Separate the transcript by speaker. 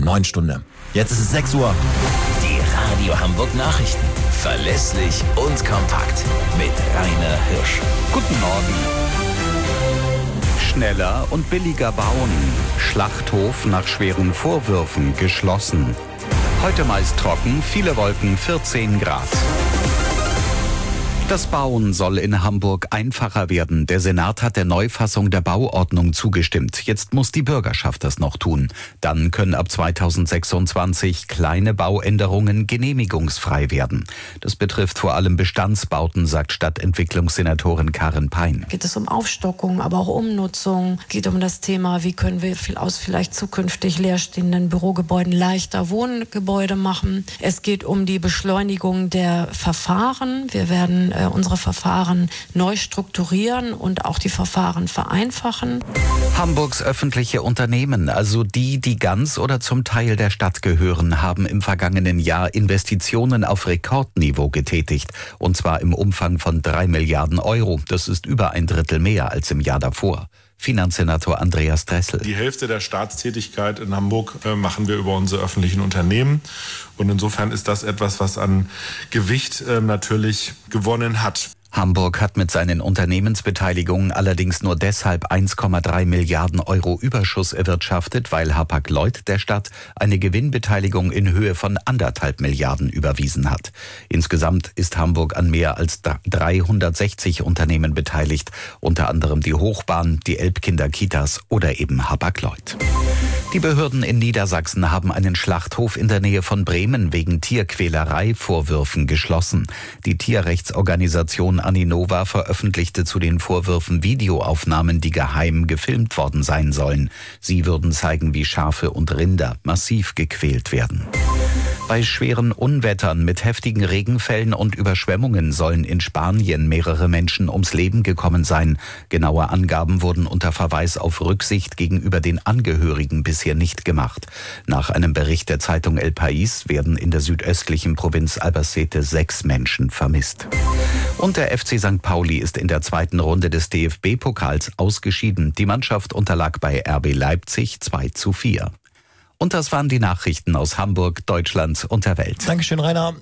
Speaker 1: 9 Stunde. Jetzt ist es 6 Uhr.
Speaker 2: Die Radio Hamburg Nachrichten. Verlässlich und kompakt. Mit Rainer Hirsch.
Speaker 3: Guten Morgen. Schneller und billiger bauen. Schlachthof nach schweren Vorwürfen geschlossen. Heute meist trocken, viele Wolken, 14 Grad. Das Bauen soll in Hamburg einfacher werden. Der Senat hat der Neufassung der Bauordnung zugestimmt. Jetzt muss die Bürgerschaft das noch tun. Dann können ab 2026 kleine Bauänderungen genehmigungsfrei werden. Das betrifft vor allem Bestandsbauten, sagt Stadtentwicklungssenatorin Karin Pein.
Speaker 4: Geht es um Aufstockung, aber auch Umnutzung. Geht um das Thema, wie können wir aus vielleicht zukünftig leerstehenden Bürogebäuden leichter Wohngebäude machen. Es geht um die Beschleunigung der Verfahren. Wir werden unsere Verfahren neu strukturieren und auch die Verfahren vereinfachen.
Speaker 3: Hamburgs öffentliche Unternehmen, also die ganz oder zum Teil der Stadt gehören, haben im vergangenen Jahr Investitionen auf Rekordniveau getätigt. Und zwar im Umfang von 3 Milliarden Euro. Das ist über ein Drittel mehr als im Jahr davor. Finanzsenator Andreas Dressel.
Speaker 5: Die Hälfte der Staatstätigkeit in Hamburg machen wir über unsere öffentlichen Unternehmen. Und insofern ist das etwas, was an Gewicht natürlich gewonnen hat.
Speaker 3: Hamburg hat mit seinen Unternehmensbeteiligungen allerdings nur deshalb 1,3 Milliarden Euro Überschuss erwirtschaftet, weil Hapag-Lloyd der Stadt eine Gewinnbeteiligung in Höhe von 1,5 Milliarden überwiesen hat. Insgesamt ist Hamburg an mehr als 360 Unternehmen beteiligt, unter anderem die Hochbahn, die Elbkinder-Kitas oder eben Hapag-Lloyd. Die Behörden in Niedersachsen haben einen Schlachthof in der Nähe von Bremen wegen Tierquälerei-Vorwürfen geschlossen. Die Tierrechtsorganisation Aninova veröffentlichte zu den Vorwürfen Videoaufnahmen, die geheim gefilmt worden sein sollen. Sie würden zeigen, wie Schafe und Rinder massiv gequält werden. Bei schweren Unwettern mit heftigen Regenfällen und Überschwemmungen sollen in Spanien mehrere Menschen ums Leben gekommen sein. Genaue Angaben wurden unter Verweis auf Rücksicht gegenüber den Angehörigen bisher nicht gemacht. Nach einem Bericht der Zeitung El País werden in der südöstlichen Provinz Albacete 6 Menschen vermisst. Und der FC St. Pauli ist in der zweiten Runde des DFB-Pokals ausgeschieden. Die Mannschaft unterlag bei RB Leipzig 2:4. Und das waren die Nachrichten aus Hamburg, Deutschland und der Welt.
Speaker 1: Dankeschön, Rainer.